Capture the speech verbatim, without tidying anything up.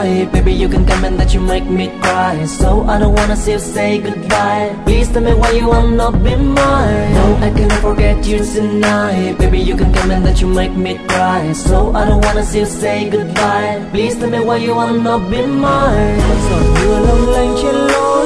lie. Baby, you can come and that you make me cry. So I don't wanna see you say goodbye. Please tell me why you will not be mine. No, I cannot forget you tonight. Baby, you can come and that you make me cry. So I don't wanna see you say goodbye. Please tell me why you will not be mine. Giọt mưa long lanh trên lối